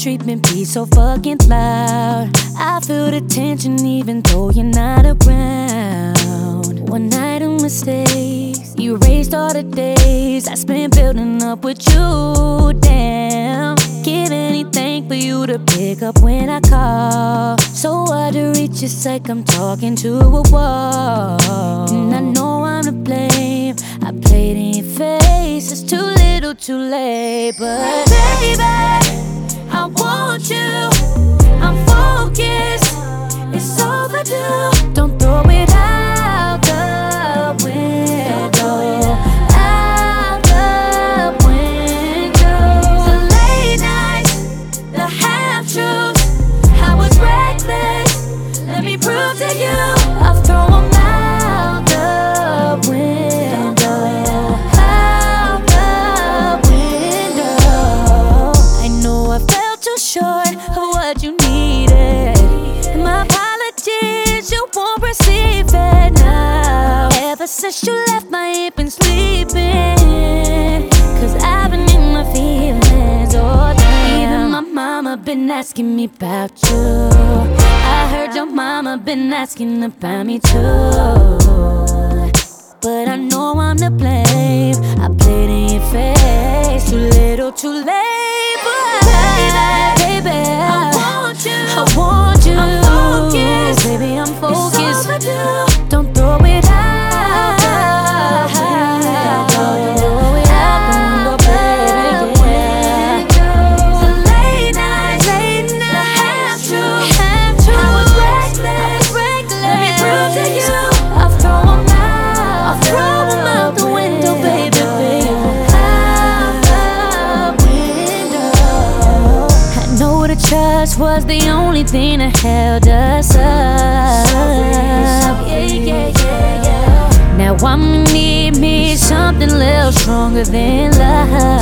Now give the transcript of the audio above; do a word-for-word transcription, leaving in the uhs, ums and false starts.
treatment be so fucking loud? I feel the tension even though you're not around. One night of mistakes erased all the days I spent building up with you. Damn, give anything for you to pick up when I call. So hard to reach, it's like I'm talking to a wall. And I know I'm to blame, I played in your face. It's too little too late, but baby, I want you, I'm focused, it's overdue. Don't throw it out the window, out the window. The late nights, the half-truths, I was reckless, let me prove to you I'll throw them out the window, out the window. I know I fell too short of what you needed. My apologies, you won't receive it now. Ever since you left, my ain't been sleeping, cause I've been in my feelings all day. Even my mama been asking me about you. I heard your mama been asking about me too. But I know I'm to blame, I played in your face. Too little too late, but baby, baby, I want you, I want you. I'm focused, baby, I'm focused. Don't throw it out, don't throw it out the window, baby, yeah. The late nights, late nights, the half-truths, I was reckless, let me prove to you I'll throw them out, I'll throw them out the window, baby, baby, out the window. I know the trust was the only thing that held us up. Yeah, yeah, yeah, yeah. Now I'ma need me something a little stronger than love.